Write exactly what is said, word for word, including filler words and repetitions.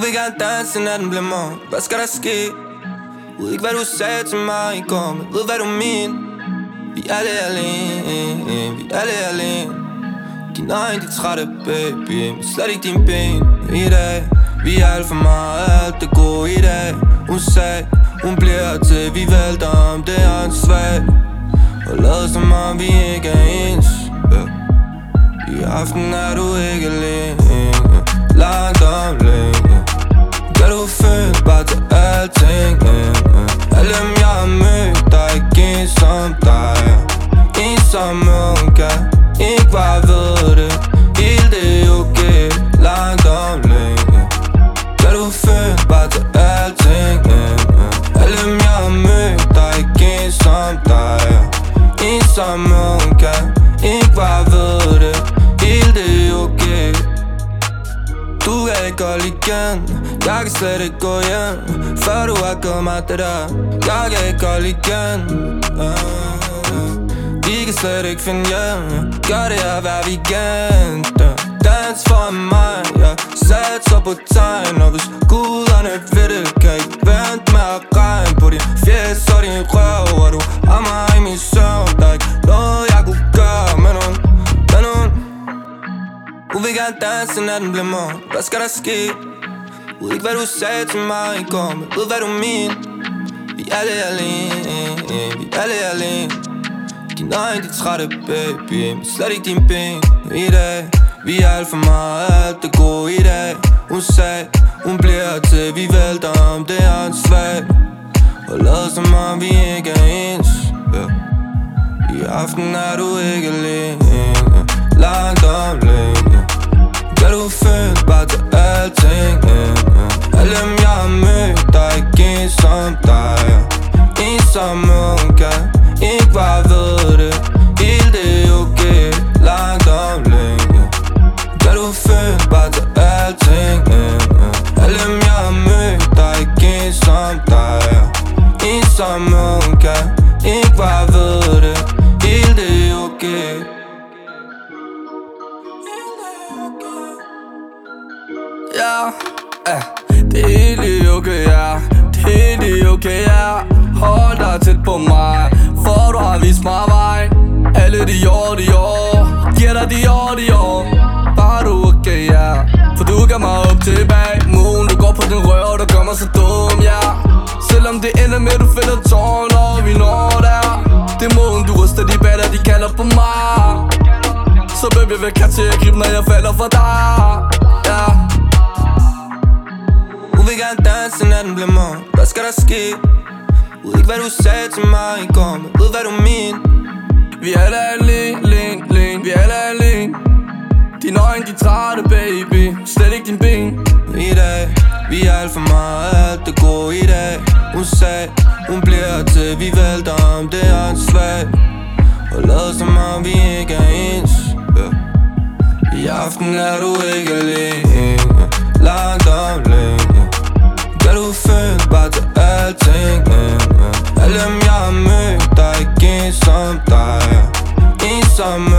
vil gerne danse, natten bliver morgen. Hvad skal der ske? Ved ikke hvad du sagde til mig i går, men ved hvad du mener. Vi er alle alene, vi er alle alene. Dine øjne, de trætte baby, men slet ikke dine ben. I dag, vi er alt for meget, alt det gode i dag. Hun sagde, hun bliver til vi vælter om det er en svag. Og lad som om vi ikke er ens, yeah. I aften er du ikke alene, langt om længe. Kan du føle bare til alting, yeah. Alle dem jeg har mødt, der er ikke en som dig, yeah. En som hun kan ikke bare ved det. Helt det er okay, langt om længe. Kan du føle bare til alting, yeah. Alle dem jeg har mødt, der er ikke en som dig, yeah. En som hun kan ikke bare ved det. Helt det er okay. Du kan ikke holde igen, jeg kan slet ikke gå hjem før du har gået mig det der. Jeg kan ikke holde igen, uh, vi kan slet ikke finde hjem. Gør det her hver weekend, uh, dans for mig, jeg satser på tegn. Og hvis guderne ved det, kan ikke vente med at regne på din fjes og din røv. Og du har mig i min søvn, der er ikke noget jeg kunne gøre. Men hun, men hun Hun vil gerne danse, natten bliver morgen. Hvad skal der ske? Ved ikke hvad du sagde til mig i går, men ved hvad du mener. Vi er alle alene, vi er alle alene. Dine øjne, de trætte baby, men slet ikke dine ben. I dag, vi er alt for meget, alt det gode i dag. Hun sagde, hun bliver til vi vælter om det er en svag. Og lad som om vi ikke er ens, yeah. I aften er du ikke alene, langt om længe. Kan du føle bare til alting, yeah. Alle dem jeg har mødt, der er ikke en som dig, yeah. En som hun kan ikke bare ved det. Helt det er okay, langt om længe. Kan du føle bare til alting, yeah. Alle dem jeg har mødt, der er ikke en som dig, yeah. En som hun kan ikke bare ved det. Helt det er okay. Ja, yeah. Det er helt okay, ja. Det er helt okay, ja. Hold dig tæt på mig, for du har vist mig vej. Alle de år, de år, giver dig de år, de år. Bare du okay, ja. For du gør mig op tilbage. Moon, du går på den røv, der gør mig så dum, ja. Selvom det ender med, du fælder tårn, og vi når der. Det er måden, du ryster de batter, de kalder på mig. Så baby, hvad kan til at gribe, når jeg falder for dig, ja. Hun vil gerne danse, natten bliver morgen. Hvad skal der ske? Ved ikke hvad du sagde til mig i går, men ved hvad du mener. Vi er alle alene, alene, alene. Vi er alle alene. Dine øjne, de trætte baby, slet ikke din ben. I dag, vi er alt for meget, alt det gode i dag. Hun sagde, hun bliver til vi vælter om det er en svag. Og lad som om vi ikke er ens, yeah. I aften er du ikke alene, langt om længe. Kan du føle bare til alting, yeah. Alle dem jeg har mødt, der er ikke en som dig, yeah. En som